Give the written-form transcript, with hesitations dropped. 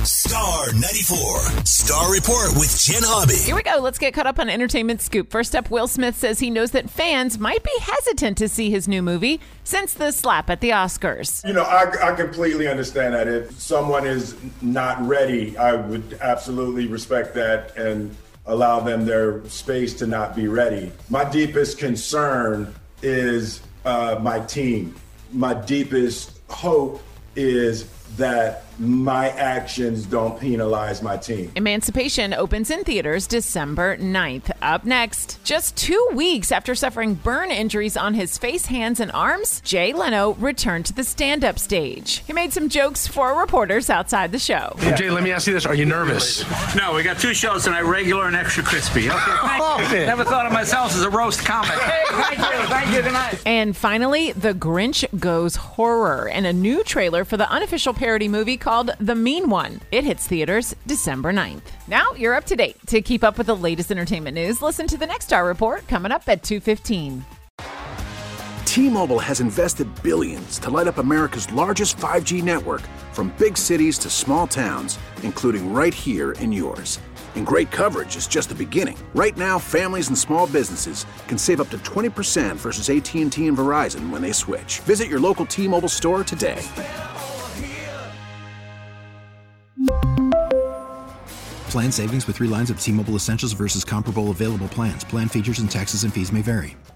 Star 94. Star Report with Jen Hobby. Here we go. Let's get caught up on entertainment scoop. First up, Will Smith says he knows that fans might be hesitant to see his new movie since the slap at the Oscars. You know, I completely understand that. If someone is not ready, I would absolutely respect that and allow them their space to not be ready. My deepest concern is my team. My deepest hope is that my actions don't penalize my team. Emancipation opens in theaters December 9th. Up next, just 2 weeks after suffering burn injuries on his face, hands, and arms, Jay Leno returned to the stand-up stage. He made some jokes for reporters outside the show. Hey, Jay, let me ask you this. Are you nervous? No, we got 2 shows tonight, regular and extra crispy. Okay, thank you. Never thought of myself as a roast comic. Hey, thank you, good night. And finally, The Grinch Goes Horror and a new trailer for the unofficial parody movie called The Mean One. It hits theaters December 9th. Now you're up to date. To keep up with the latest entertainment news, listen to the next Star Report coming up at 2:15. T-Mobile has invested billions to light up America's largest 5G network, from big cities to small towns, including right here in yours. And great coverage is just the beginning. Right now, families and small businesses can save up to 20% versus AT&T and Verizon when they switch. Visit your local T-Mobile store today. Plan savings with 3 lines of T-Mobile Essentials versus comparable available plans. Plan features and taxes and fees may vary.